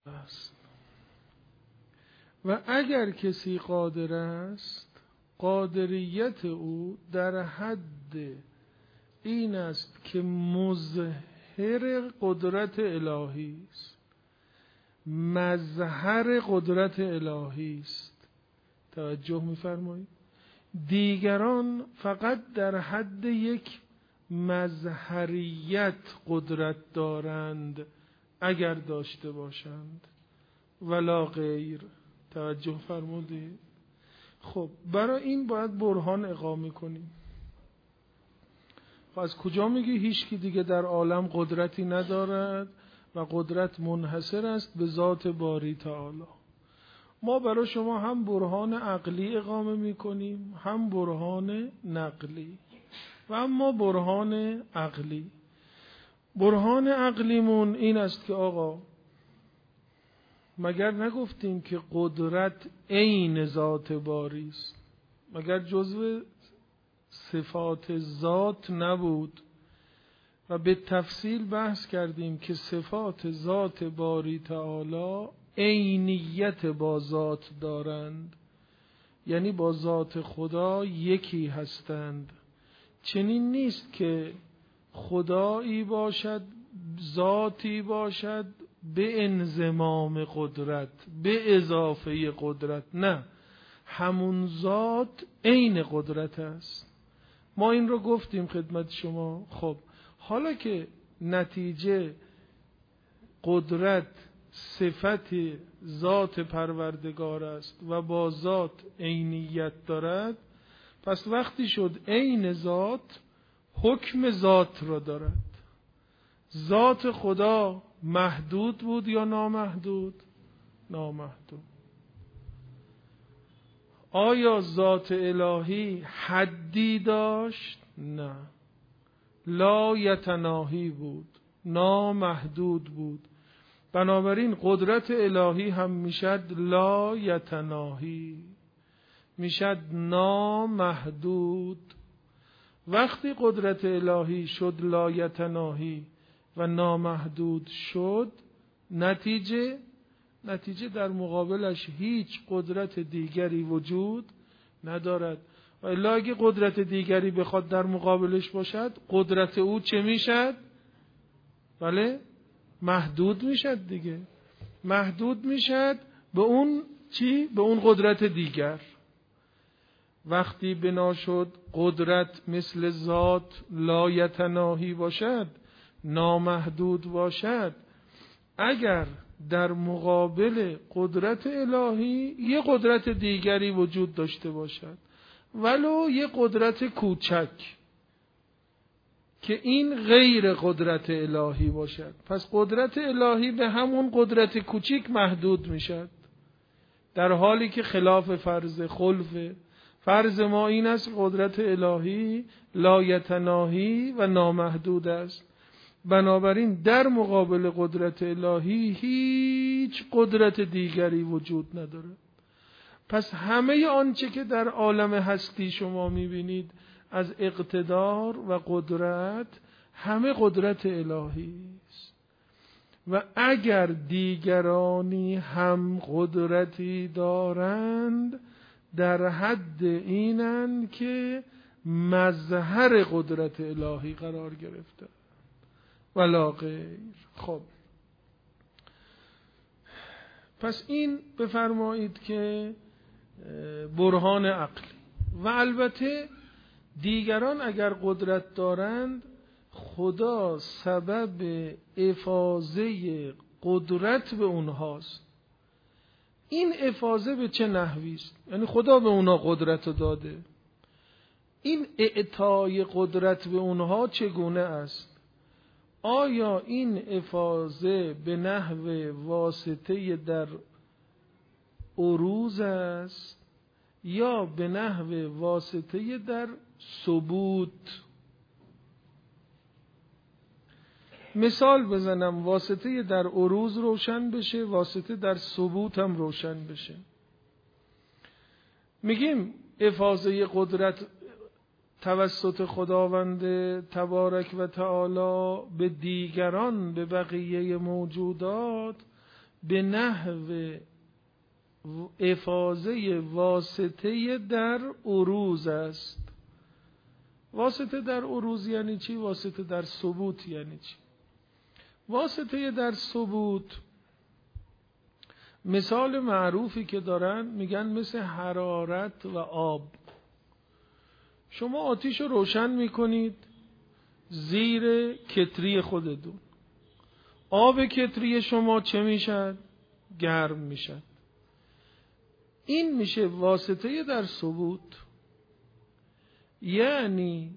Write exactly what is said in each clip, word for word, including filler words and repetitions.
است. و اگر کسی قادر است، قادریت او در حد این است که مظهر قدرت الهی است، مظهر قدرت الهی است. توجه می‌فرمایید؟ دیگران فقط در حد یک مظهریت قدرت دارند اگر داشته باشند، ولا غیر. توجه فرمودید؟ خب برای این باید برهان اقامه کنیم. از کجا میگی هیچ کی دیگه در عالم قدرتی ندارد و قدرت منحصر است به ذات باری تعالی؟ ما برای شما هم برهان عقلی اقامه میکنیم، هم برهان نقلی. و اما برهان عقلی، برهان عقلیمون این است که آقا مگر نگفتیم که قدرت عین ذات باری است؟ مگر جزو صفات ذات نبود؟ و به تفصیل بحث کردیم که صفات ذات باری تعالی عینیت با ذات دارند، یعنی با ذات خدا یکی هستند. چنین نیست که خدایی باشد، ذاتی باشد به انضمام قدرت، به اضافه قدرت. نه، همون ذات عین قدرت است. ما این رو گفتیم خدمت شما. خب حالا که نتیجه قدرت صفت ذات پروردگار است و با ذات عینیت دارد، پس وقتی شد عین ذات، حکم ذات را دارد. ذات خدا محدود بود یا نامحدود؟ نامحدود. آیا ذات الهی حدی داشت؟ نه، لا یتناهی بود، نامحدود بود. بنابراین قدرت الهی هم میشد لا یتناهی، میشد نامحدود. وقتی قدرت الهی شد لا یتناهی و نامحدود شد، نتیجه نتیجه در مقابلش هیچ قدرت دیگری وجود ندارد. و الا اگه قدرت دیگری بخواد در مقابلش باشد، قدرت او چه میشد؟ بله، محدود میشد دیگه. محدود میشد به اون چی؟ به اون قدرت دیگر. وقتی بنا شد قدرت مثل ذات لا یتناهی باشد، نامحدود باشد، اگر در مقابل قدرت الهی یه قدرت دیگری وجود داشته باشد، ولو یه قدرت کوچک، که این غیر قدرت الهی باشد، پس قدرت الهی به همون قدرت کوچیک محدود میشد، در حالی که خلاف فرض خلف. فرض ما این است قدرت الهی لا یتناهی و نامحدود است. بنابراین در مقابل قدرت الهی هیچ قدرت دیگری وجود ندارد. پس همه آنچه که در عالم هستی شما میبینید از اقتدار و قدرت، همه قدرت الهی است. و اگر دیگرانی هم قدرتی دارند، در حد اینند که مظهر قدرت الهی قرار گرفته، ولا غیر. خب پس این بفرمایید که برهان عقلی. و البته دیگران اگر قدرت دارند، خدا سبب افاضه قدرت به اونهاست. این افاضه به چه نحوی است؟ یعنی خدا به اونها قدرت داده، این اعطای قدرت به اونها چگونه است؟ آیا این افاضه به نحو واسطه در عروض است یا به نحو واسطه در ثبوت؟ مثال بزنم واسطه در عروض روشن بشه، واسطه در ثبوت هم روشن بشه. میگیم افاضه قدرت توسط خداوند تبارک و تعالی به دیگران، به بقیه موجودات، به نحو افاضه واسطه در عروض است. واسطه در عروض یعنی چی؟ واسطه در ثبوت یعنی چی؟ واسطه در ثبوت مثال معروفی که دارن میگن مثل حرارت و آب. شما آتیش رو روشن میکنید زیر کتری خودتون، آب کتری شما چه میشد؟ گرم میشد. این میشه واسطه در ثبوت. یعنی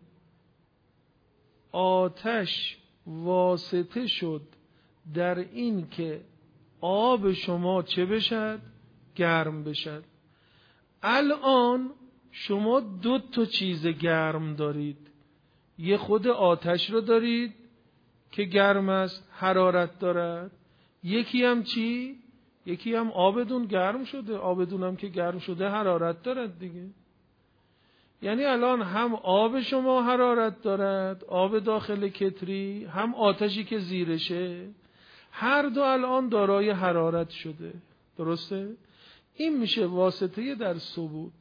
آتش واسطه شد در این که آب شما چه بشد؟ گرم بشد. الان شما دو تا چیز گرم دارید. یه خود آتش رو دارید که گرم است، حرارت دارد. یکی هم چی؟ یکی هم آبدون گرم شده. آبدون هم که گرم شده حرارت دارد دیگه. یعنی الان هم آب شما حرارت دارد، آب داخل کتری، هم آتشی که زیرشه، هر دو الان دارای حرارت شده. درسته؟ این میشه واسطه در ثبوت.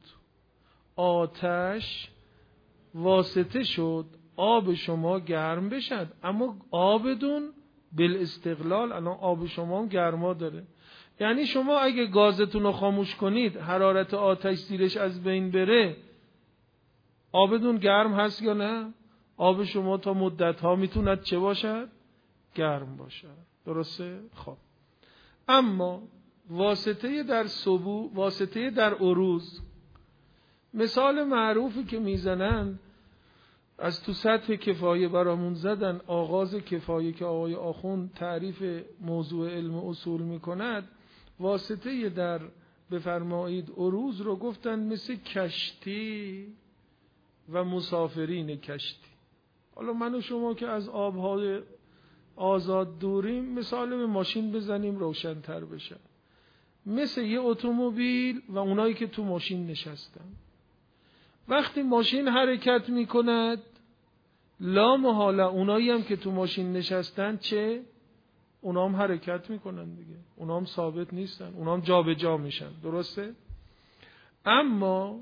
آتش واسطه شد آب شما گرم بشد، اما آبدون بالاستقلال الان آب شما هم گرما داره. یعنی شما اگه گازتون رو خاموش کنید، حرارت آتش زیرش از بین بره، آبدون گرم هست یا نه؟ آب شما تا مدت ها میتوند چه باشد؟ گرم باشد. درسته؟ خب اما واسطه در ثبوت، واسطه در عروض، مثال معروفی که میزنن از تو سطح کفایه برامون زدن، آغاز کفایه که آقای آخوند تعریف موضوع علم اصول میکند، واسطه در بفرمایید عروض رو گفتن مثل کشتی و مسافرین کشتی. حالا من و شما که از آبهای آزاد دوریم، مثال به ماشین بزنیم روشن‌تر بشه. مثل یه اتومبیل و اونایی که تو ماشین نشستن. وقتی ماشین حرکت میکند، لا محاله اونایی هم که تو ماشین نشستن چه؟ اونا هم حرکت میکنن دیگه. اونا هم ثابت نیستن، اونا هم جا به جا میشن. درسته؟ اما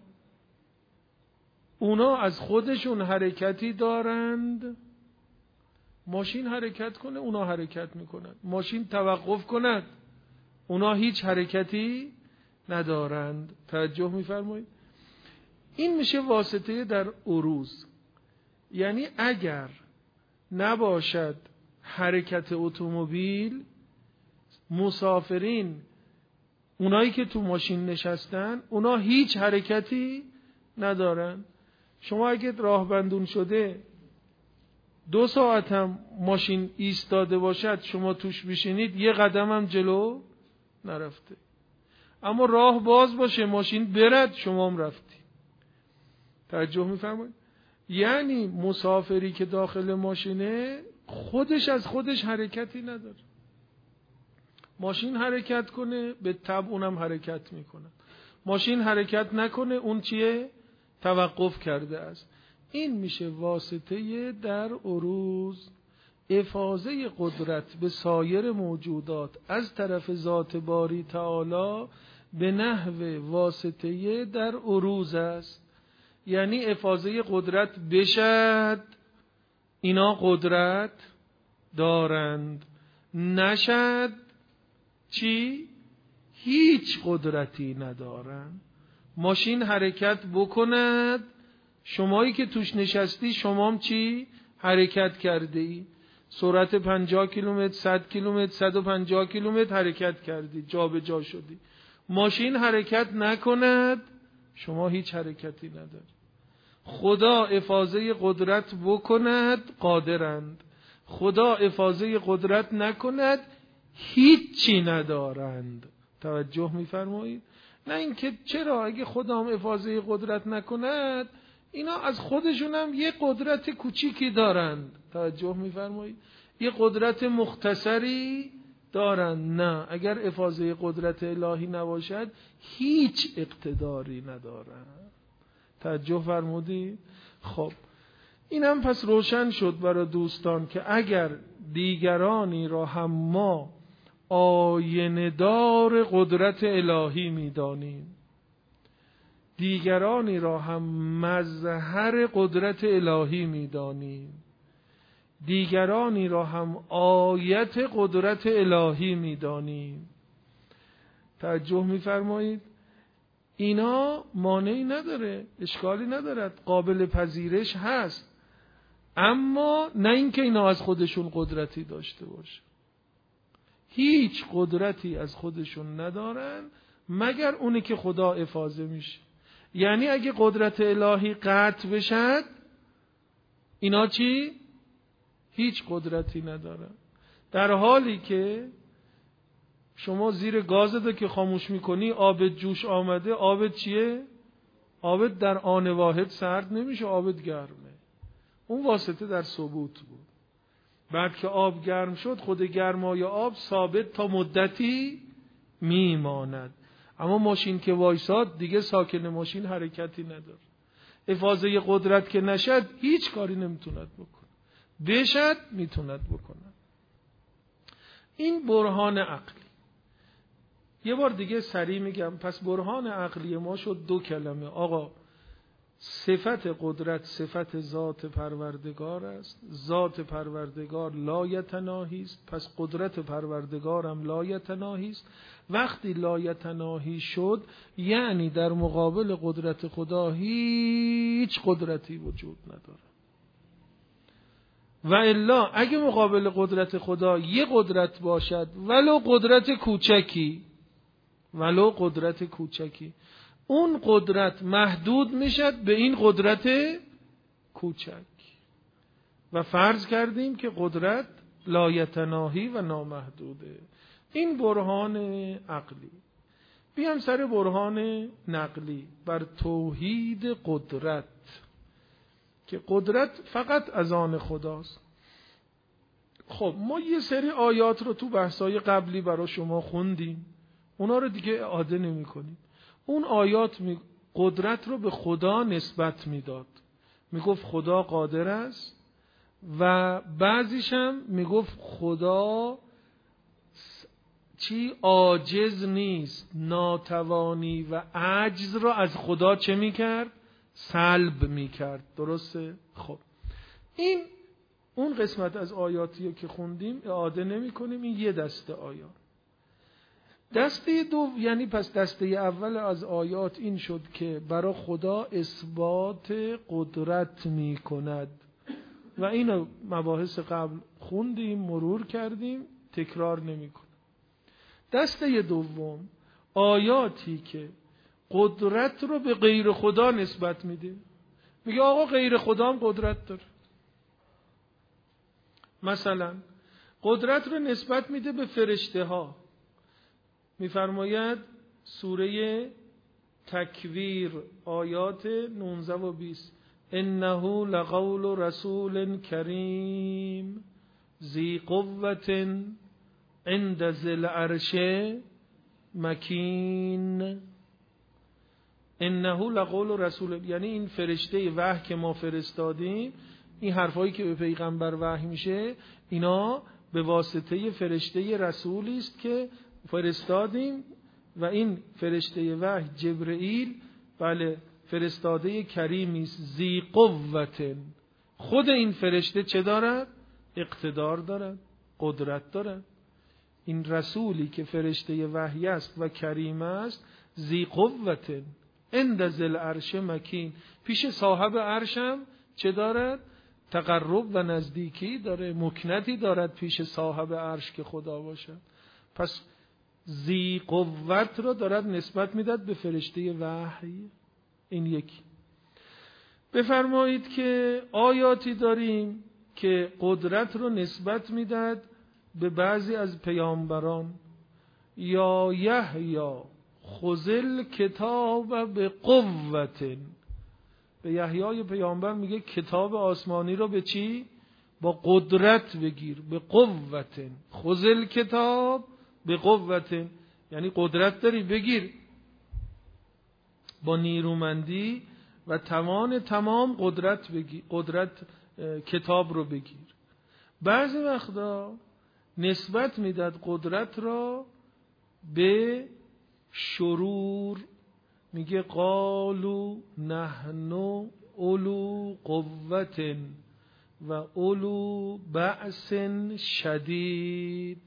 اونا از خودشون حرکتی دارند. ماشین حرکت کنه اونا حرکت میکنن، ماشین توقف کند اونا هیچ حرکتی ندارند. توجه میفرمایید؟ این میشه واسطه در عروض. یعنی اگر نباشد حرکت اتومبیل، مسافرین اونایی که تو ماشین نشستن اونا هیچ حرکتی ندارن. شما اگه راه بندون شده دو ساعت هم ماشین ایستاده باشد، شما توش بشینید یه قدم هم جلو نرفته. اما راه باز باشه ماشین برد، شما هم رفتی. توجه میفرمایید؟ یعنی مسافری که داخل ماشینه خودش از خودش حرکتی نداره. ماشین حرکت کنه به تبع اونم حرکت میکنه. ماشین حرکت نکنه اون چیه؟ توقف کرده است. این میشه واسطه در عروض. افاضه قدرت به سایر موجودات از طرف ذات باری تعالی به نحو واسطه در عروض است. یعنی افاضه قدرت بشد اینا قدرت دارند، نشد چی؟ هیچ قدرتی ندارند. ماشین حرکت بکند، شمایی که توش نشستی شمام چی؟ حرکت کرده ای. سرعت پنجاه کیلومتر، صد کیلومتر، صد و پنجاه کیلومتر حرکت کردی، جا به جا شدی. ماشین حرکت نکند، شما هیچ حرکتی نداری. خدا افاضه قدرت بکند، قادرند. خدا افاضه قدرت نکند، هیچی ندارند. توجه میفرمایید؟ نه اینکه چرا اگه خدا هم افاضه قدرت نکند، اینا از خودشون هم یه قدرت کوچیکی دارند. توجه میفرمایید؟ یه قدرت مختصری دارند. نه، اگر افاضه قدرت الهی نباشد هیچ اقتداری ندارند. توجه فرمودید؟ خب اینم پس روشن شد برای دوستان که اگر دیگرانی را هم ما آینه دار قدرت الهی می‌دانیم، دیگرانی را هم مظهر قدرت الهی می‌دانیم، دیگرانی را هم آیت قدرت الهی می‌دانیم. توجه می‌فرمایید؟ اینا مانعی نداره، اشکالی ندارد، قابل پذیرش هست، اما نه اینکه اینا از خودشون قدرتی داشته باشه. هیچ قدرتی از خودشون ندارن مگر اونی که خدا افاضه میشه. یعنی اگه قدرت الهی قطع بشد، اینا چی؟ هیچ قدرتی ندارن. در حالی که شما زیر گازت که خاموش میکنی آبت جوش آمده، آبت چیه؟ آبت در آن واحد سرد نمیشه، آبت گرمه. اون واسطه در ثبوت بود. بعد که آب گرم شد، خود گرمای آب ثابت تا مدتی میماند. اما ماشین که وایساد دیگه ساکن ماشین حرکتی نداره. افاضه قدرت که نشد هیچ کاری نمیتوند بکنه، بشد میتوند بکنه. این برهان عقلی. یه بار دیگه سریع میگم. پس برهان عقلی ما شد دو کلمه. آقا صفت قدرت صفت ذات پروردگار است، ذات پروردگار لایتناهی است، پس قدرت پروردگارم لایتناهی است. وقتی لایتناهی شد یعنی در مقابل قدرت خدا هیچ قدرتی وجود نداره. و الا اگه مقابل قدرت خدا یه قدرت باشد، ولو قدرت کوچکی، ولو قدرت کوچکی، اون قدرت محدود میشد به این قدرت کوچک. و فرض کردیم که قدرت لایتناهی و نامحدوده. این برهان عقلی. بیام سر برهان نقلی بر توحید قدرت، که قدرت فقط از آن خداست. خب ما یه سری آیات رو تو بحثای قبلی برای شما خوندیم، اونا رو دیگه اعاده نمی کنیم. اون آیات می قدرت رو به خدا نسبت میداد، میگفت خدا قادر است، و بعضیش هم میگفت خدا چی عاجز نیست، ناتوانی و عجز رو از خدا چه میکرد؟ سلب میکرد. درسته؟ خب این اون قسمت از آیاتی که خوندیم اعاده نمی کنیم. این یه دسته آیات. دسته دو، یعنی پس دسته اول از آیات این شد که برای خدا اثبات قدرت می کند و اینو مباحث قبل خوندیم، مرور کردیم، تکرار نمی کنیم. دسته دوم آیاتی که قدرت رو به غیر خدا نسبت میده، میگه آقا غیر خدا هم قدرت داره. مثلا قدرت رو نسبت میده به فرشته ها. میفرماید سوره تکویر آیات نوزده و بیست، انه لقول رسول کریم ذی قوة عند ذی العرش مکین. انه لقول رسول، یعنی این فرشته وحی که ما فرستادیم، این حرفایی که به پیغمبر وحی میشه، اینا به واسطه فرشته رسولی است که فرستادیم، و این فرشته وحی جبرئیل، بله فرستاده کریمی است، ذی قوة. خود این فرشته چه دارد؟ اقتدار دارد، قدرت دارد. این رسولی که فرشته وحی است و کریم است، ذی قوة عند ذی العرش مکین، پیش صاحب عرشم چه دارد؟ تقرب و نزدیکی داره، مکنتی دارد پیش صاحب عرش که خدا باشد. پس ذی قوت رو دارد نسبت میداد به فرشته وحی. این یکی. بفرمایید که آیاتی داریم که قدرت رو نسبت میداد به بعضی از پیامبران. یا یحیی خذل کتاب به قوت، به یحیی پیامبر میگه کتاب آسمانی رو به چی؟ با قدرت بگیر، به قوت. خذل کتاب به قوت، یعنی قدرت داری بگیر، با نیرومندی و توان تمام قدرت بگیر، قدرت کتاب رو بگیر. بعضی وقتا نسبت میداد قدرت را به شرور. میگه قالو نحن اولو قوة و اولو بأس شدید.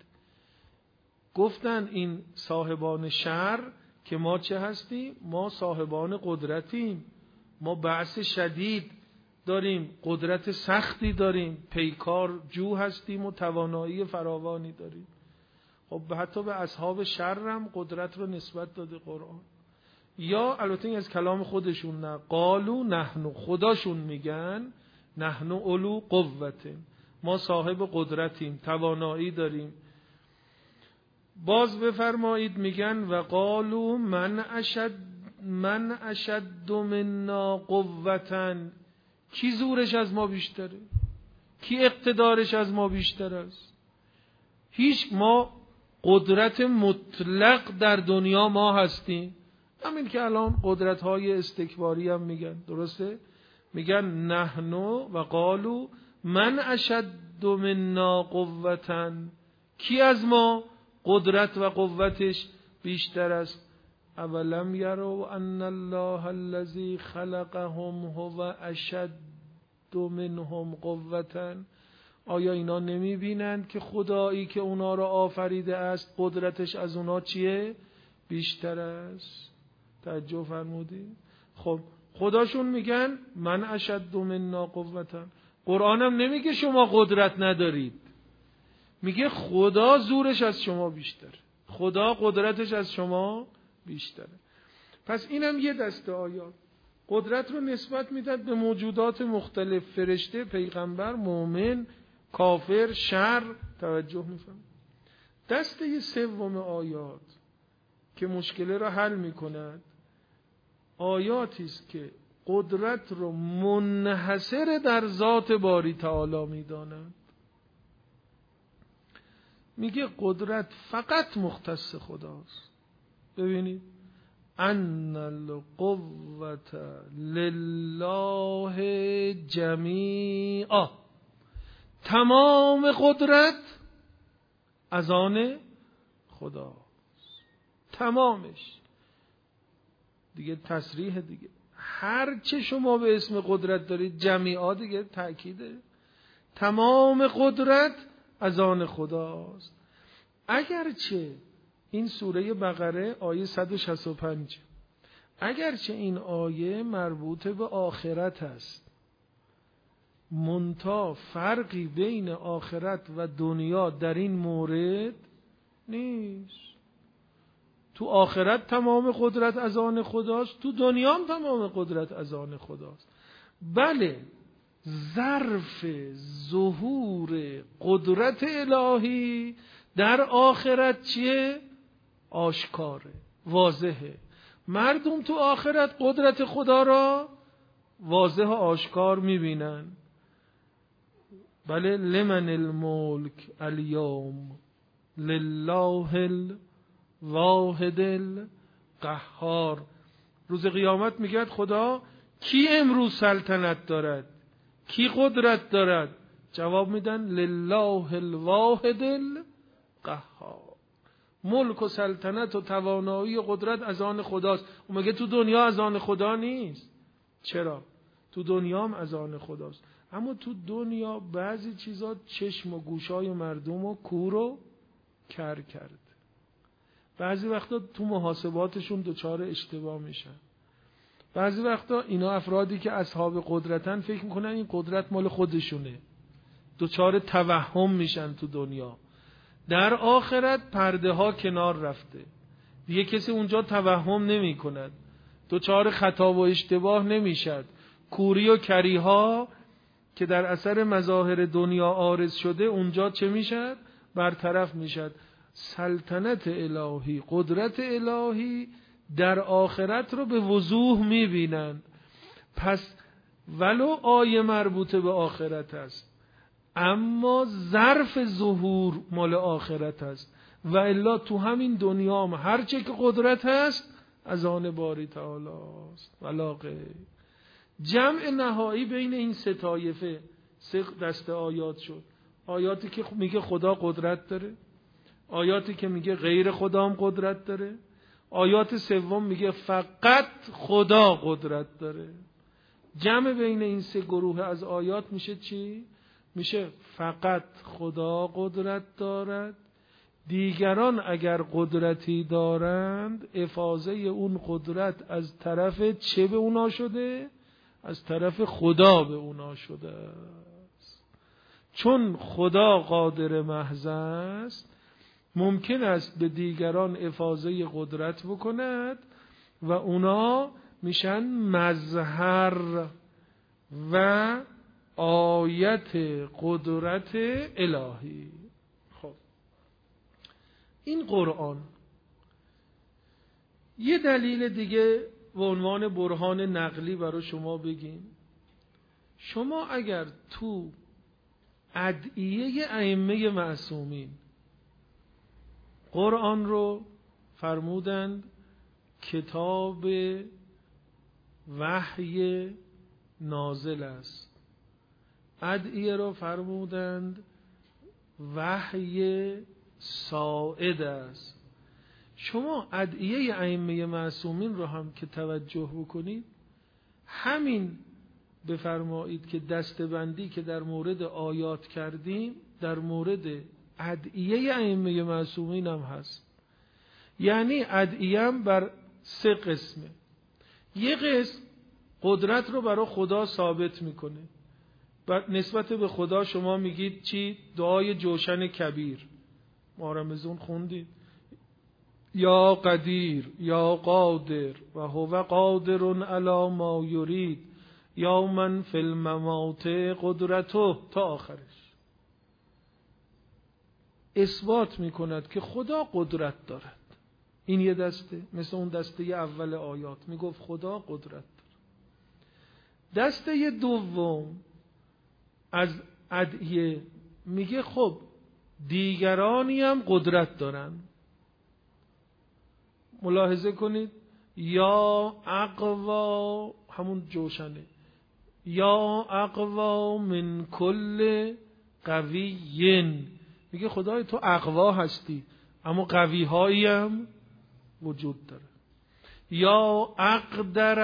گفتن این صاحبان شر که ما چه هستیم؟ ما صاحبان قدرتیم، ما بأس شدید داریم، قدرت سختی داریم، پیکار جو هستیم و توانایی فراوانی داریم. خب حتی به اصحاب شر هم قدرت رو نسبت داده قرآن. یا البته این از کلام خودشون نه، قالو نحن، خداشون میگن نحن اولو قوة، ما صاحب قدرتیم، توانایی داریم. باز بفرمایید میگن و قالو من اشد من اشد منا قوة، کی زورش از ما بیشتره؟ کی اقتدارش از ما بیشتر است؟ هیچ. ما قدرت مطلق در دنیا ما هستیم. همین که الان قدرت های استکباری هم میگن، درسته؟ میگن نحن و قالو من اشد منا قوة، کی از ما قدرت و قوتش بیشتر است؟ اولم یروا ان الله الذی خلقهم هو اشد منهم قوة، آیا اینا نمی بینند که خدایی که اونا را آفریده است قدرتش از اونا چیه؟ بیشتر است. توجه فرمودید؟ خب خداشون میگن من اشد منا قوة. قرآنم نمیگه شما قدرت ندارید، میگه خدا زورش از شما بیشتره، خدا قدرتش از شما بیشتره. پس اینم یه دسته آیات قدرت رو نسبت میداد به موجودات مختلف، فرشته، پیغمبر، مؤمن، کافر، شر. توجه میفهم. دسته سوم آیات که مشکل را حل میکند آیاتی است که قدرت رو منحصر در ذات باری تعالی میدانند. میگه قدرت فقط مختص خداست. ببینید ان القوة لله جمیعا، تمام قدرت از آن خداست، تمامش. دیگه تصریح دیگه، هر چه شما به اسم قدرت دارید جمیعا دیگه تأکیده، تمام قدرت از آن خداست. اگرچه این سوره بقره آیه صد و شصت و پنج، اگرچه این آیه مربوط به آخرت است، منتها فرقی بین آخرت و دنیا در این مورد نیست. تو آخرت تمام قدرت از آن خداست، تو دنیا هم تمام قدرت از آن خداست. بله ظرف ظهور قدرت الهی در آخرت چیه؟ آشکاره، واضحه. مردم تو آخرت قدرت خدا را واضح و آشکار میبینن. بله لمن الملک الیوم لله الواحد القهار. روز قیامت میگه خدا کی امروز سلطنت دارد، کی قدرت دارد؟ جواب میدن لله الواحد القهار. ملک و سلطنت و توانایی و قدرت از آن خداست. اون مگه تو دنیا از آن خدا نیست؟ چرا؟ تو دنیا هم از آن خداست، اما تو دنیا بعضی چیزا چشم و گوشای مردم رو کور و کر کرد. بعضی وقتا تو محاسباتشون دچار اشتباه میشن. بعضی وقتا اینا افرادی که اصحاب قدرتن فکر میکنن این قدرت مال خودشونه، دچار توهم میشن تو دنیا. در آخرت پرده ها کنار رفته، دیگه کسی اونجا توهم نمی کند، دچار خطا و اشتباه نمیشد. کوری و کری ها که در اثر مظاهر دنیا عارض شده اونجا چه میشد؟ برطرف میشد. سلطنت الهی، قدرت الهی در آخرت رو به وضوح میبینند. پس ولو آیه مربوطه به آخرت است، اما ظرف ظهور مال آخرت است. و الا تو همین دنیا هم هر چه که قدرت هست از آن باری تعالی است. ولاغه جمع نهایی بین این سه طایفه، سه دسته آیات شد. آیاتی که میگه خدا قدرت داره، آیاتی که میگه غیر خدا هم قدرت داره، آیات سوم میگه فقط خدا قدرت داره. جمع بین این سه گروه از آیات میشه چی؟ میشه فقط خدا قدرت دارد، دیگران اگر قدرتی دارند افاضه اون قدرت از طرف چه به اونا شده؟ از طرف خدا به اونا شده است. چون خدا قادر محض است، ممکن است به دیگران افاضه قدرت بکند و اونا میشن مظهر و آیت قدرت الهی. خب این قرآن یه دلیل دیگه به عنوان برهان نقلی برای شما بگیم. شما اگر تو ادعیه ائمه معصومین قرآن رو فرمودند کتاب وحی نازل است، ادعیه رو فرمودند وحی صاعد است، شما ادعیه ائمه معصومین رو هم که توجه بکنید، همین بفرمایید که دستبندی که در مورد آیات کردیم در مورد ادعیه ائمه معصومین هم هست. یعنی ادعیه هم بر سه قسمه. یک قسم قدرت رو برای خدا ثابت میکنه. نسبت به خدا شما میگید چی؟ دعای جوشن کبیر، ما رمزون خوندید، یا قدیر یا قادر و هو قادر علی ما یرید یا من فی الممات قدرته تا آخرش. اثبات میکند که خدا قدرت دارد. این یه دسته، مثل اون دسته اول آیات میگفت خدا قدرت دارد. دسته دوم از ادعیه میگه خب دیگرانی هم قدرت دارن. ملاحظه کنید یا اقوا، همون جوشنه، یا اقوا من کل قویین، میگه خدای تو اقوا هستی اما قوی هایی هم وجود داره. یا اقدر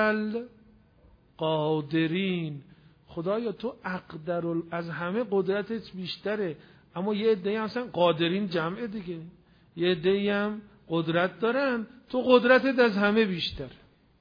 القادرین، خدایا تو اقدر ال... از همه قدرتت بیشتره اما یه عده‌ای اصلا قادرین جمعه دیگه، یه عده‌ای هم قدرت دارن، تو قدرتت از همه بیشتر.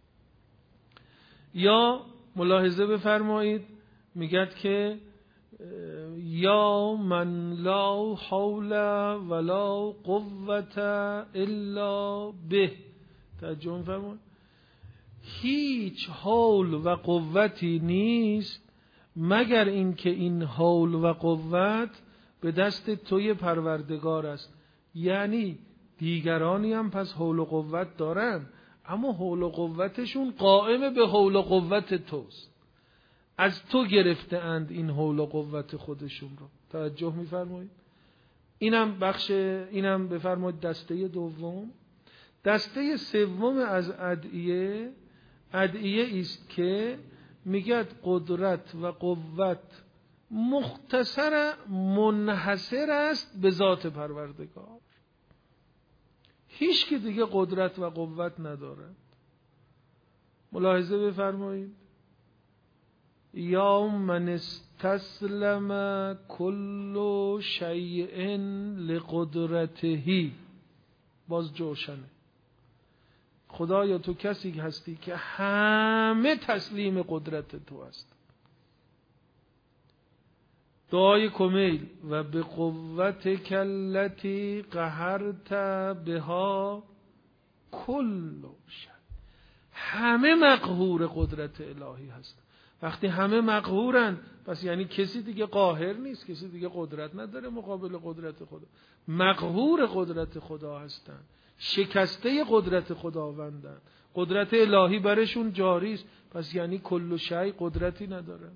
یا ملاحظه بفرمایید میگد که یا من لا حول ولا قوة الا به، ترجمه فرمایید هیچ حول و قوتی نیست مگر اینکه این حول و قوت به دست توی پروردگار است. یعنی دیگرانی هم پس حول و قوت دارن اما حول و قوتشون قائم به حول و قوت توست، از تو گرفته اند این حول و قوت خودشون رو. توجه می‌فرمایید؟ اینم بخش، اینم بفرمایید دسته دوم. دسته سوم از ادعیه، ادعیه است که میگد قدرت و قوت مختصر منحصر است به ذات پروردگار، هیچ که دیگه قدرت و قوت ندارد. ملاحظه بفرمایید یا من استسلم کل شیء لقدرته، باز جوشنه، خدایا تو کسی هستی که همه تسلیم قدرت تو است. دعای کمیل و به قوت کلتی قهرت بها کل شیء، همه مقهور قدرت الهی هست. وقتی همه مقهورن پس یعنی کسی دیگه قاهر نیست، کسی دیگه قدرت نداره مقابل قدرت خدا. مقهور قدرت خدا هستن، شکسته قدرت خداوندن، قدرت الهی برشون جاری است، پس یعنی کل شیء قدرتی نداره.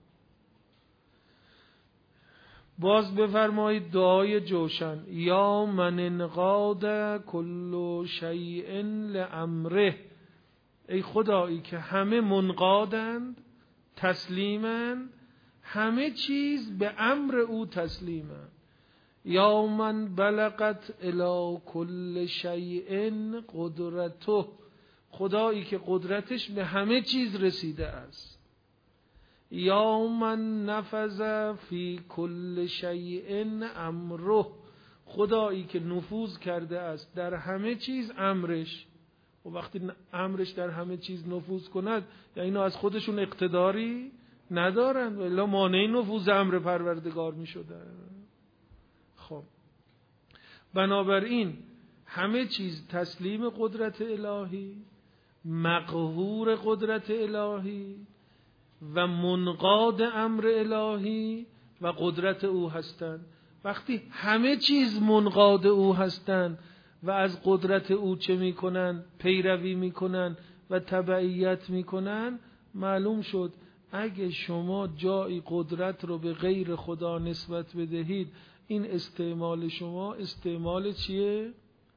باز بفرمایید دعای جوشن یا من انقاد کل شیء لامره، ای خدایی که همه منقادند، تسلیمند، همه چیز به امر او تسلیمند. یا من بلغت الی کل شیء قدرته، خدایی که قدرتش به همه چیز رسیده است. یا من نفذ فی کل شیء امره، خدایی که نفوذ کرده است در همه چیز امرش. و وقتی امرش در همه چیز نفوذ کند، یعنی اینا از خودشون اقتداری ندارن، الا مانع نفوذ امر پروردگار می شدن. خب بنابراین همه چیز تسلیم قدرت الهی، مقهور قدرت الهی و منقاد امر الهی و قدرت او هستند. وقتی همه چیز منقاد او هستند و از قدرت او چه میکنن؟ پیروی میکنن و تبعیت میکنن. معلوم شد اگه شما جایی قدرت رو به غیر خدا نسبت بدهید، این استعمال شما استعمال چیه؟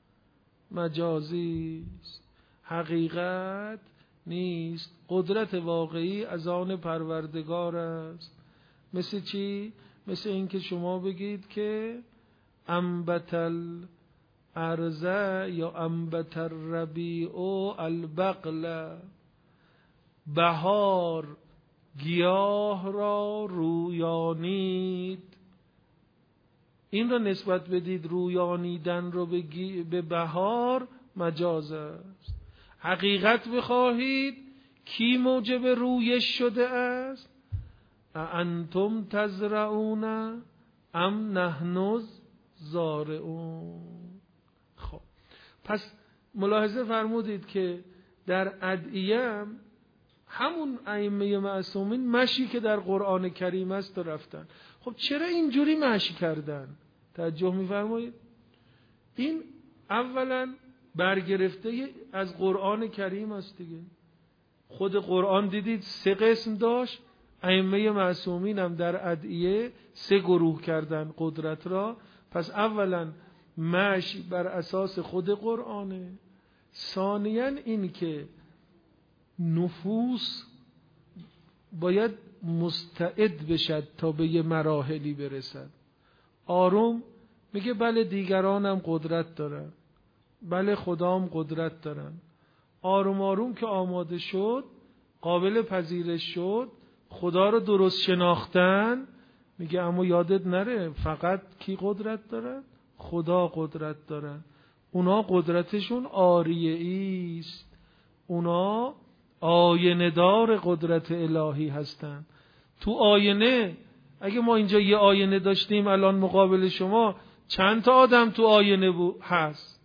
مجازی است، حقیقت نیست. قدرت واقعی از آن پروردگار است. مثل چی؟ مثل این که شما بگید که انبتل ارزه یا انبت الربیع البقل، بهار گیاه را رویانید. این را نسبت بدید، رویانیدن رو به بهار مجاز است. حقیقت بخواهید، کی موجب رویش شده است؟ انتم تزرعون ام نحن زارعون. خب پس ملاحظه فرمودید که در ادعیه همون ائمه معصومین مشی که در قرآن کریم است رفتن. خب چرا اینجوری مشی کردن؟ توجه می‌فرمایید؟ این اولا برگرفته از قرآن کریم است دیگه. خود قرآن دیدید سه قسم داشت. ائمه معصومین هم در ادعیه سه گروه کردن قدرت را. پس اولا مشی بر اساس خود قرآنه. ثانیاً این که نفوس باید مستعد بشد تا به یه مراحلی برسد. آروم میگه بله دیگرانم قدرت دارن، بله خدام قدرت دارن. آروم آروم که آماده شد، قابل پذیرش شد، خدا رو درست شناختن، میگه اما یادت نره فقط کی قدرت دارن؟ خدا قدرت دارن. اونا قدرتشون آریه است، اونا آینه دار قدرت الهی هستن. تو آینه، اگه ما اینجا یه آینه داشتیم الان مقابل شما، چند تا آدم تو آینه بود هست؟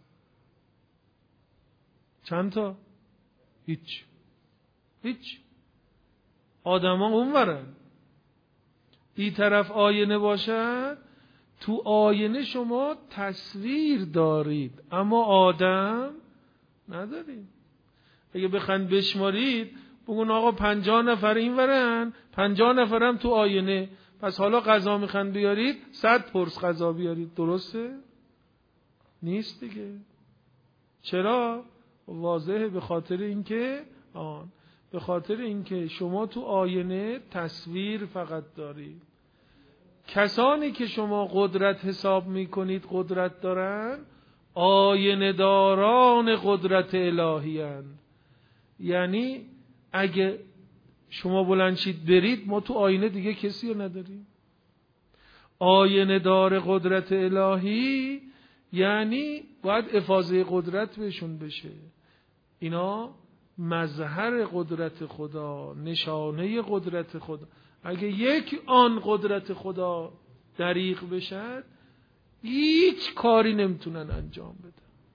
چند تا؟ هیچ هیچ. آدم ها اون ورن. این طرف آینه باشد، تو آینه شما تصویر دارید اما آدم ندارید. اگه بخواید بشمارید بگون آقا پنجاه نفر این ورن، پنجاه نفرم تو آینه، پس حالا غذا میخواید بیارید صد پرس غذا بیارید. درسته؟ نیست دیگه. چرا؟ واضحه، به خاطر اینکه آن به خاطر اینکه شما تو آینه تصویر فقط دارید. کسانی که شما قدرت حساب میکنید قدرت دارن، آینه داران قدرت الهی هستند. یعنی اگه شما بلند شید برید، ما تو آینه دیگه کسی رو نداریم. آینه دار قدرت الهی یعنی باید افاضه قدرت بهشون بشه. اینا مظهر قدرت خدا، نشانه قدرت خدا. اگه یک آن قدرت خدا دریغ بشد، هیچ کاری نمیتونن انجام بدن.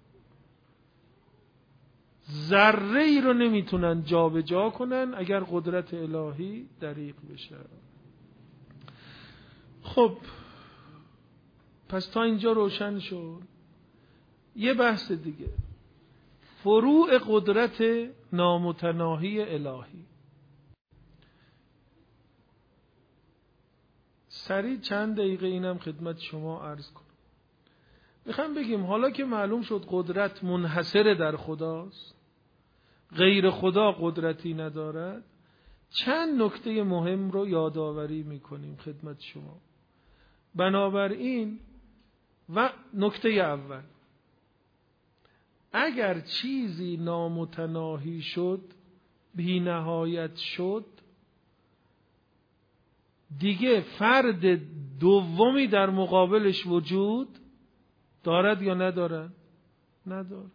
ذره ای رو نمیتونن جا به جا کنن اگر قدرت الهی دریغ بشه. خب پس تا اینجا روشن شد. یه بحث دیگه، فروع قدرت نامتناهی الهی. سریع چند دقیقه اینم خدمت شما عرض کنم. میخوام بگیم حالا که معلوم شد قدرت منحصر در خداست، غیر خدا قدرتی ندارد، چند نکته مهم رو یادآوری میکنیم خدمت شما. بنابراین و نکته اول، اگر چیزی نامتناهی شد، بی نهایت شد، دیگه فرد دومی در مقابلش وجود دارد یا ندارد؟ ندارد.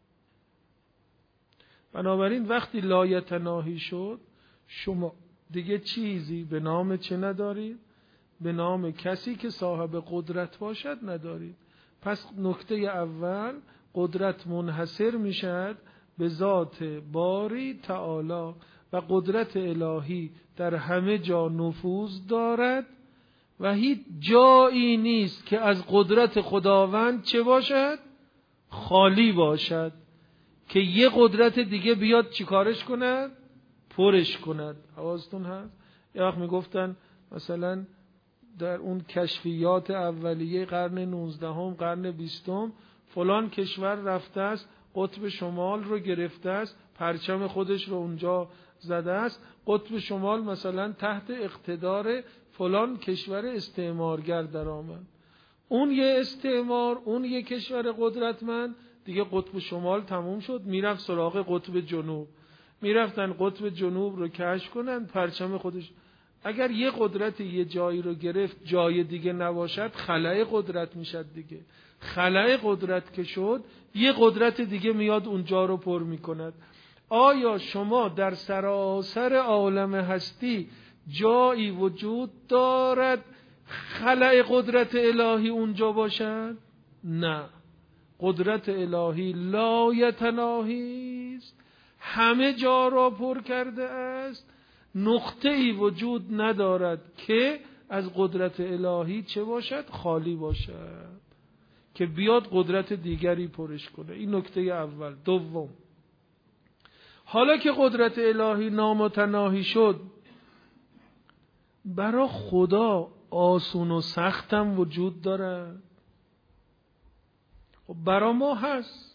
بنابراین وقتی لایتناهی شد، شما دیگه چیزی به نام چه ندارید؟ به نام کسی که صاحب قدرت باشد ندارید. پس نکته اول، قدرت منحصر میشد به ذات باری تعالی و قدرت الهی در همه جا نفوذ دارد و هیچ جایی نیست که از قدرت خداوند چه باشد؟ خالی باشد که یه قدرت دیگه بیاد چیکارش کند؟ پرش کند. حواستون هست؟ یه وقت میگفتن مثلا در اون کشفیات اولیه قرن نوزدهم، قرن بیستم، فلان کشور رفته است، قطب شمال رو گرفته است، پرچم خودش رو اونجا زده است، قطب شمال مثلا تحت اقتدار فلان کشور استعمارگر در آمد. اون یه استعمار، اون یه کشور قدرتمند، دیگه قطب شمال تموم شد، میرفت سراغ قطب جنوب، میرفتن قطب جنوب رو کشف کنن، پرچم خودش. اگر یه قدرت یه جایی رو گرفت، جای دیگه نباشد، خلأ قدرت میشد دیگه. خلأ قدرت که شد، یه قدرت دیگه میاد اونجا رو پر میکند. آیا شما در سراسر عالم هستی جایی وجود دارد خلأ قدرت الهی اونجا باشد؟ نه. قدرت الهی لایتناهی است، همه جا را پر کرده است، نقطه‌ای وجود ندارد که از قدرت الهی چه باشد؟ خالی باشد که بیاد قدرت دیگری پرش کنه. این نکته اول. دوم، حالا که قدرت الهی نامتناهی شد، برای خدا آسون و سختم وجود دارد؟ خب برای ما هست.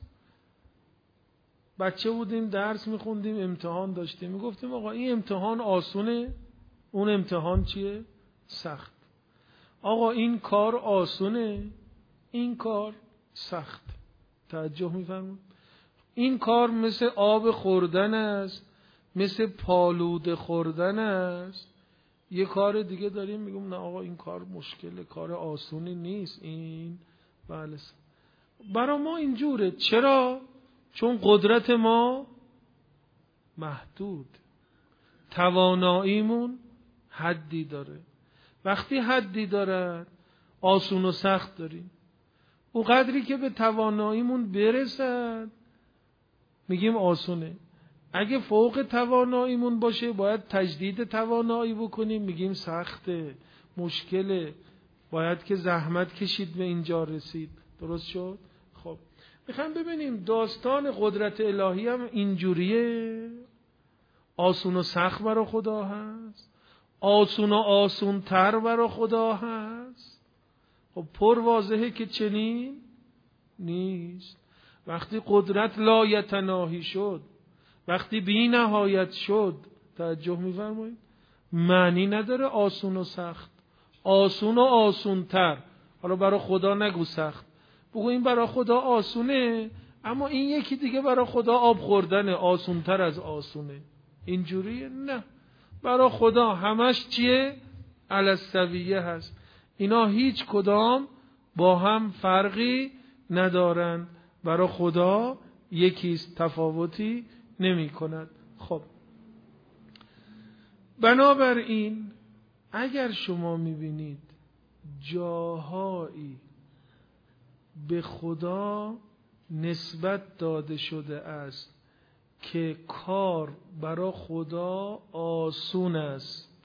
بچه بودیم درس میخوندیم، امتحان داشتیم، میگفتیم آقا این امتحان آسونه، اون امتحان چیه؟ سخت. آقا این کار آسونه، این کار سخت. توجه میفرمون؟ این کار مثل آب خوردن است، مثل پالوده خوردن است. یه کار دیگه داریم میگم نه آقا این کار مشکله، کار آسونی نیست این. بله برای ما اینجوره. چرا؟ چون قدرت ما محدود، تواناییمون حدی داره. وقتی حدی داره آسون و سخت داریم. او قدری که به تواناییمون برسد میگیم آسونه. اگه فوق تواناییمون باشه باید تجدید توانایی بکنیم، میگیم سخته، مشکله، باید که زحمت کشید به اینجا رسید. درست شد؟ خب میخوام ببینیم داستان قدرت الهی هم اینجوریه. آسون و سخت برای خدا هست، آسون و آسون تر برای خدا هست. خب پر واضحه که چنین نیست. وقتی قدرت لایتناهی شد، وقتی بی نهایت شد، توجه می‌فرمایید، معنی نداره آسون و سخت. آسون و آسون تر. حالا برای خدا نگو سخت، بگو این برای خدا آسونه، اما این یکی دیگه برای خدا آب خوردنه، آسون تر از آسونه. اینجوریه؟ نه، برای خدا همش چیه؟ علی السویه هست. اینا هیچ کدام با هم فرقی ندارن. برای خدا یکیست، تفاوتی نمی کند. خب بنابراین اگر شما میبینید جاهایی به خدا نسبت داده شده است که کار برای خدا آسون است،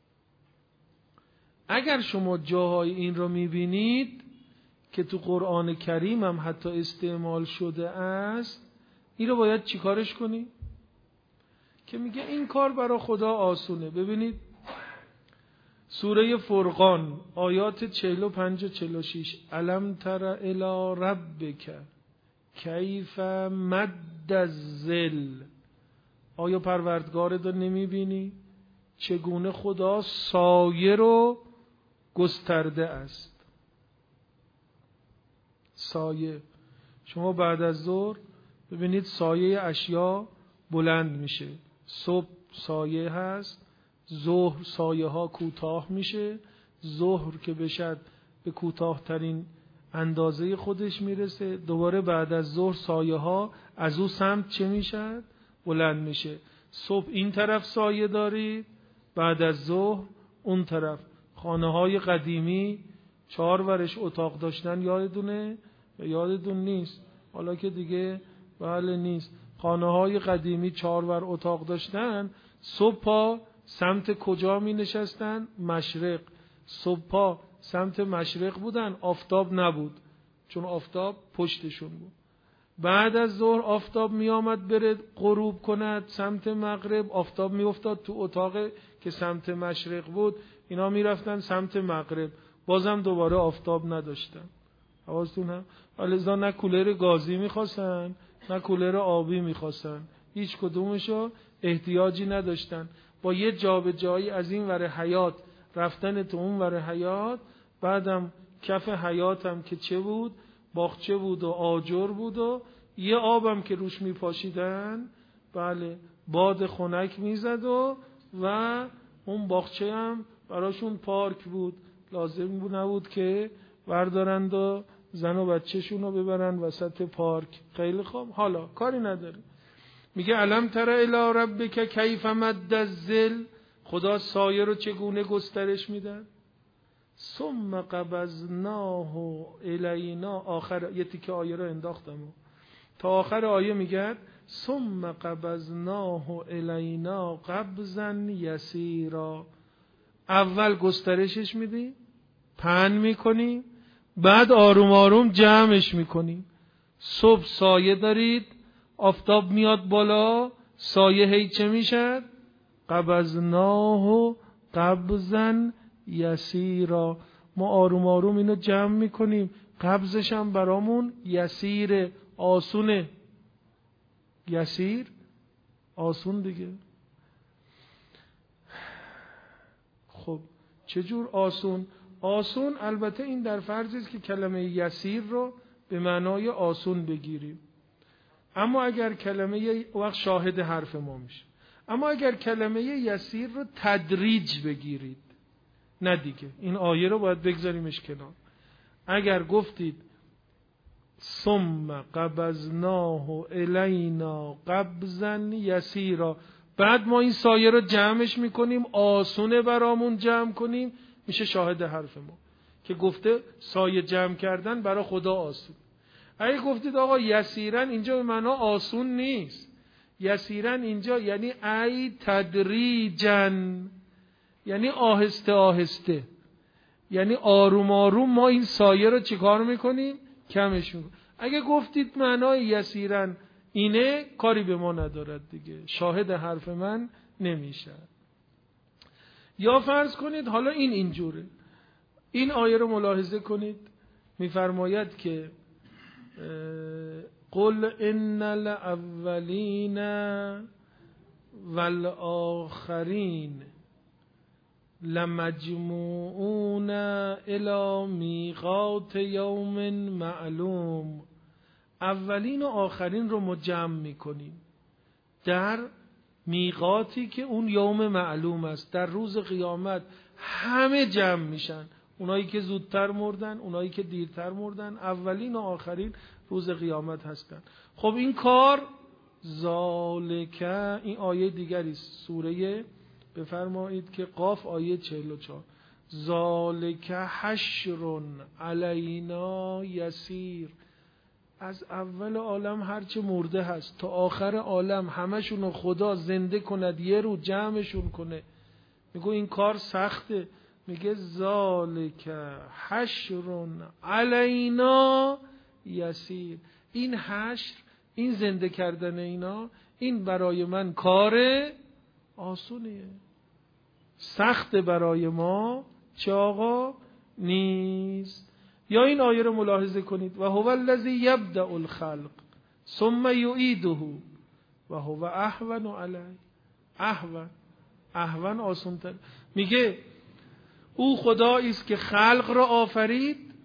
اگر شما جاهای این رو میبینید که تو قرآن کریم هم حتی استعمال شده است، این رو باید چیکارش کنی؟ که میگه این کار برای خدا آسونه. ببینید سوره فرقان آیات چهل و پنج و چهل و شش، الم تر الی ربک کیف مد الظل، آیا پروردگارت رو نمیبینی چگونه خدا سایه رو گسترده است؟ سایه. شما بعد از ظهر ببینید سایه اشیا بلند میشه. صبح سایه هست، ظهر سایه ها کوتاه میشه، ظهر که بشد به کوتاهترین اندازه خودش میرسه، دوباره بعد از ظهر سایه ها از او سمت چه میشد؟ بلند میشه. صبح این طرف سایه دارید، بعد از ظهر اون طرف. خانه های قدیمی چهار ورش اتاق داشتن، یادتونه؟ یادتون نیست حالا که دیگه بله نیست. خانه های قدیمی چهار ور اتاق داشتن، صبح سمت کجا می نشستن؟ مشرق. صبح سمت مشرق بودن، آفتاب نبود چون آفتاب پشتشون بود. بعد از ظهر آفتاب می آمد بره غروب کند سمت مغرب، آفتاب می افتاد تو اتاق که سمت مشرق بود، اینا می رفتن سمت مغرب، بازم دوباره آفتاب نداشتن. حواستون هم؟ ولذا نه کولر گازی می خواستن نه کولر آبی می خواستن، هیچ کدومشو احتیاجی نداشتن. با یه جابجایی از این ور حیات رفتن تو اون ور حیات، بعدم کف حیاتم که چه بود؟ باغچه بود و آجر بود و یه آبم که روش می پاشیدن، بله باد خنک می زد و و اون باغچه هم براشون پارک بود، لازم بود نبود که بردارند و زن و بچه‌شون رو ببرن وسط پارک. خیلی خوب، حالا کاری نداره. میگه الم تر الی ربک کیف مد الظل، خدا سایه رو چگونه گسترش میدن. ثم قبضناه الینا، آخر یه تیکه آیه رو انداختم تا آخر آیه میگه ثم قبضناه الینا قبضا یسیرا. اول گسترشش میدیم، پهن میکنیم، بعد آروم آروم جمعش میکنیم. صبح سایه دارید، آفتاب میاد بالا، سایه هی چه میشد؟ قبضناه قبضا یسیرا. ما آروم آروم اینو جمع میکنیم، قبضش هم برامون یسیره، آسونه. یسیر آسون دیگه. خب چجور آسون؟ آسون البته این در فرضی است که کلمه یسیر رو به معنای آسون بگیریم، اما اگر کلمه وقت شاهد حرف ما میشه. اما اگر کلمه یسیر رو تدریج بگیرید، نه دیگه این آیه رو باید بگذاریمش کنار. اگر گفتید ثم قبضناه الینا قبضا یسیرا، بعد ما این سایه رو جمعش میکنیم، آسونه برامون جمع کنیم، میشه شاهد حرف ما که گفته سایه جمع کردن برای خدا آسون. اگه گفتید آقا یسیرن، اینجا به معنا آسون نیست. یسیرن اینجا یعنی ای تدریجن، یعنی آهسته آهسته، یعنی آروم آروم ما این سایه رو چیکار میکنیم؟ کمش میکنیم. اگه گفتید معنای یسیرن اینه، کاری به ما ندارد دیگه، شاهد حرف من نمیشه. یا فرض کنید حالا این اینجوره، این آیه رو ملاحظه کنید، میفرماید که قل ان الاولین والآخرین لمجموعون الی میقات یوم معلوم. اولین و آخرین رو ما جمع میکنیم در میقاتی که اون یوم معلوم است. در روز قیامت همه جمع میشن، اونایی که زودتر مردن، اونایی که دیرتر مردن، اولین و آخرین روز قیامت هستن. خب این کار ذالک، این آیه دیگری سوره بفرمایید که قاف آیه چهل و چهار، ذالک حشر علینا یسیر. از اول عالم هرچه مرده هست تا آخر عالم همشونو خدا زنده کند، یه رو جمعشون کنه. میگه این کار سخته. میگه ذالک حشر علینا یسیر. این حشر، این زنده کردن اینا، این برای من کار آسونیه، سخت برای ما چه آقا نیست. یا این آیه رو ملاحظه کنید و هو الذی یبدأ الخلق ثم یعیده و هو اهون علیه. اهون، اهون آسان‌تر. میگه او خدایی است که خلق را آفرید،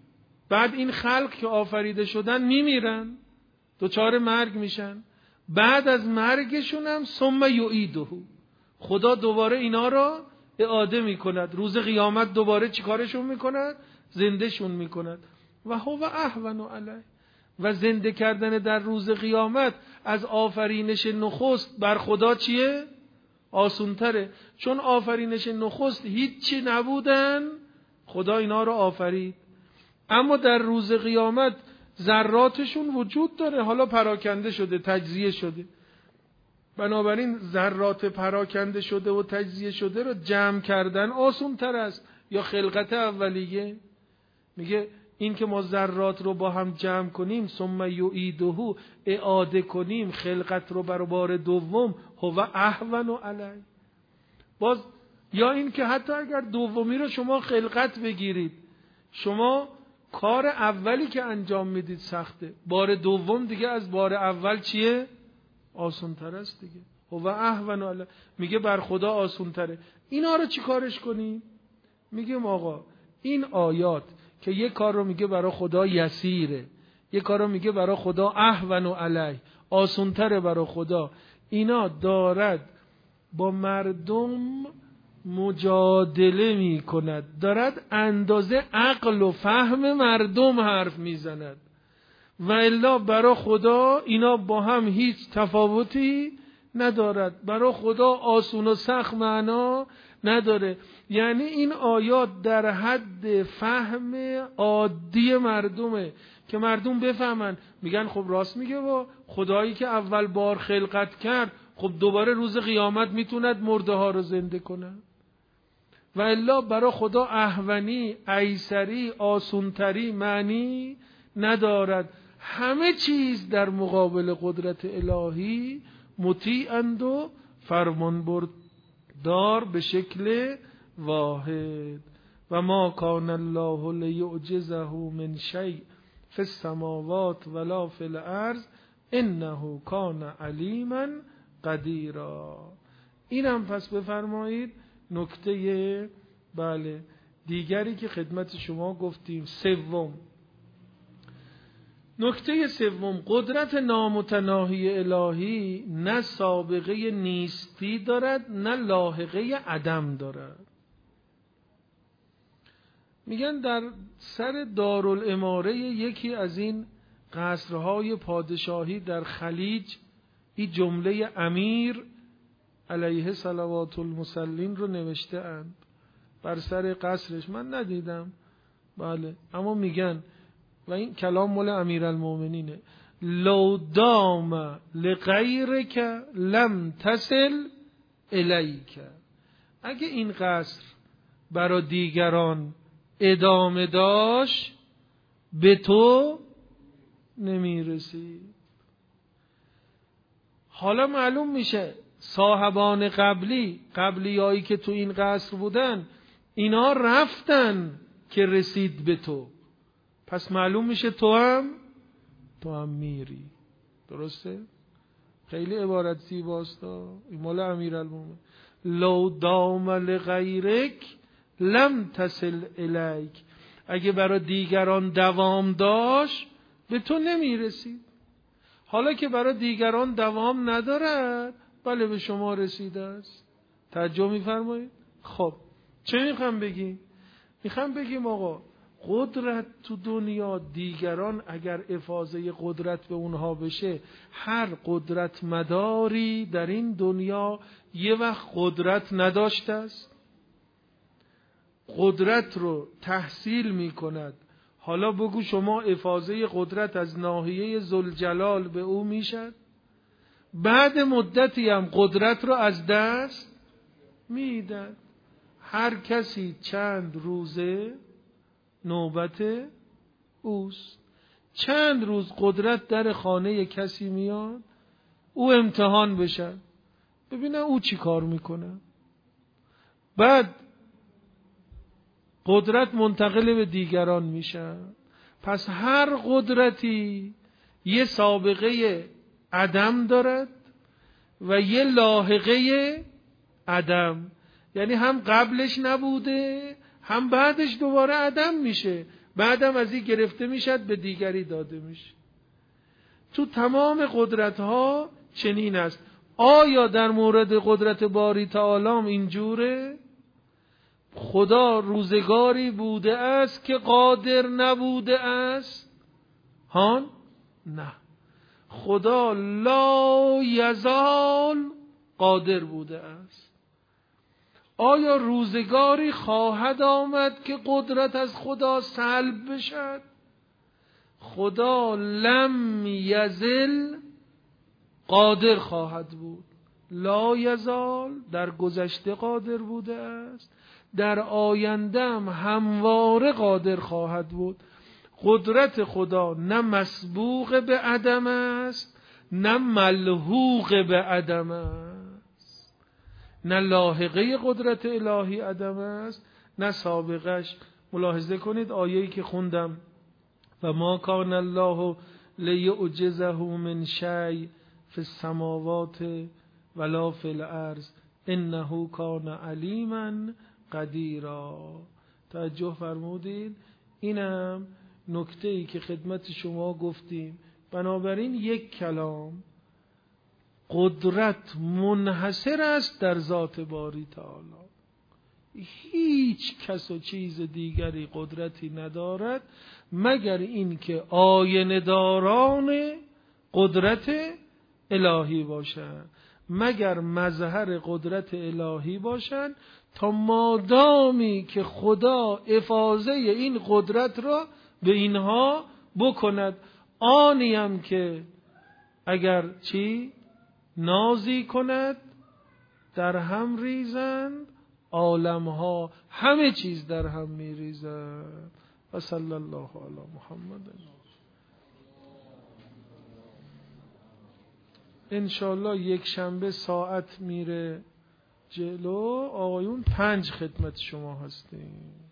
بعد این خلق که آفریده شدن میمیرن، دوچار مرگ میشن، بعد از مرگشون هم ثم یعیده، خدا دوباره اینا را اعاده میکند، روز قیامت دوباره چیکارشون میکند؟ زندهشون میکند. و هو اهون علیه، و زنده کردن در روز قیامت از آفرینش نخست بر خدا چیه؟ آسونتره. چون آفرینش نخست هیچی نبودن، خدا اینا رو آفرید، اما در روز قیامت ذراتشون وجود داره، حالا پراکنده شده، تجزیه شده. بنابراین ذرات پراکنده شده و تجزیه شده رو جمع کردن آسون تر است یا خلقت اولیه. میگه این که ما ذرات رو با هم جمع کنیم، ثم یعیده، اعاده کنیم خلقت رو بر بار دوم، هو اهون علی. باز یا این که حتی اگر دومی رو شما خلقت بگیرید، شما کار اولی که انجام میدید سخته، بار دوم دیگه از بار اول چیه؟ آسان تر است دیگه. هو اهون علی، میگه بر خدا آسان تره. اینا رو چی کارش کنیم؟ میگیم آقا این آیات که یک کار رو میگه برای خدا یسیره، یک کار رو میگه برای خدا اهون علی، آسان تره برای خدا، اینا دارد با مردم مجادله می کند، دارد اندازه عقل و فهم مردم حرف می زند. و الا برای خدا اینا با هم هیچ تفاوتی ندارد، برای خدا آسون و سخت معنا نداره. یعنی این آیات در حد فهم عادی مردمه که مردم بفهمن، میگن خب راست میگه، با خدایی که اول بار خلقت کرد خب دوباره روز قیامت میتوند مرده ها رو زنده کنه. و الا برای خدا اهونی، ایسری، آسونتری معنی ندارد. همه چیز در مقابل قدرت الهی مطیعند و فرمانبردار به شکل واحد. و ما کان الله لیعجزه من شیء فی السماوات ولا فی الارض انه کان علیما قدیرا. اینم پس بفرمایید نکته بله دیگری که خدمت شما گفتیم. سوم، نکته سوم، قدرت نامتناهی الهی نه سابقه نیستی دارد نه لاحقه عدم دارد. میگن در سر دارالاماره یکی از این قصرهای پادشاهی در خلیج این جمله امیر علیه صلوات المسلین رو نوشته اند بر سر قصرش. من ندیدم بله، اما میگن و این کلام مال امیرالمومنینه: لو دام لغیرک لم تصل الیک. اگه این قصر برای دیگران ادامه داشت به تو نمیرسی. حالا معلوم میشه صاحبان قبلی، قبلیایی که تو این قصر بودن، اینا رفتن که رسید به تو، پس معلوم میشه تو هم تو هم میری. درسته؟ خیلی عبارت زیباست. این مال امیرالمومنین: لو دام لغیرک لم تصل الیک. اگه برای دیگران دوام داشت به تو نمیرسید. حالا که برای دیگران دوام ندارد، بله به شما رسیده است. تعجب می‌فرمایید؟ خب چه میخوام بگیم؟ میخوام بگیم آقا قدرت تو دنیا، دیگران اگر افاضه قدرت به اونها بشه، هر قدرت مداری در این دنیا یه وقت قدرت نداشته است، قدرت رو تحصیل میکند. حالا بگو شما افاضه قدرت از ناحیه ذوالجلال به او میشد، بعد مدتی هم قدرت رو از دست میدن. هر کسی چند روزه نوبت اوست. چند روز قدرت در خانه کسی میاد، او امتحان بشه ببینه او چی کار میکنه، بعد قدرت منتقل به دیگران میشه. پس هر قدرتی یه سابقه عدم دارد و یه لاحقه عدم، یعنی هم قبلش نبوده هم بعدش دوباره عدم میشه. بعدم از این گرفته میشد به دیگری داده میشه. تو تمام قدرت ها چنین است. آیا در مورد قدرت باری تعالی اینجوره؟ خدا روزگاری بوده است که قادر نبوده است؟ هان؟ نه. خدا لا یزال قادر بوده است. آیا روزگاری خواهد آمد که قدرت از خدا سلب بشد؟ خدا لم یزل قادر خواهد بود. لا یزال در گذشته قادر بوده است، در آینده هم همواره قادر خواهد بود. قدرت خدا نه مسبوق به عدم است، نه ملحوق به عدم است. نه لاحقه قدرت الهی عدم است، نه سابقش. ملاحظه کنید آیه‌ای که خوندم و ما کان الله لیعجزه من شیء فی السماوات ولا فی الارض انه کان علیما قدیرا. توجه فرمودید؟ اینم نکته‌ای که خدمت شما گفتیم. بنابراین یک کلام، قدرت منحصر است در ذات باری تعالی. هیچ کس و چیز دیگری قدرتی ندارد مگر این که آینه داران قدرت الهی باشند، مگر مظهر قدرت الهی باشند، تا مادامی که خدا افاضه این قدرت را به اینها بکند. آنیم که اگر چی نازی کند در هم ریزند، عالمها همه چیز در هم می ریزند. و صلی الله علی محمد. انشالله یک شنبه ساعت میره جلو. آقایون پنج خدمت شما هستیم.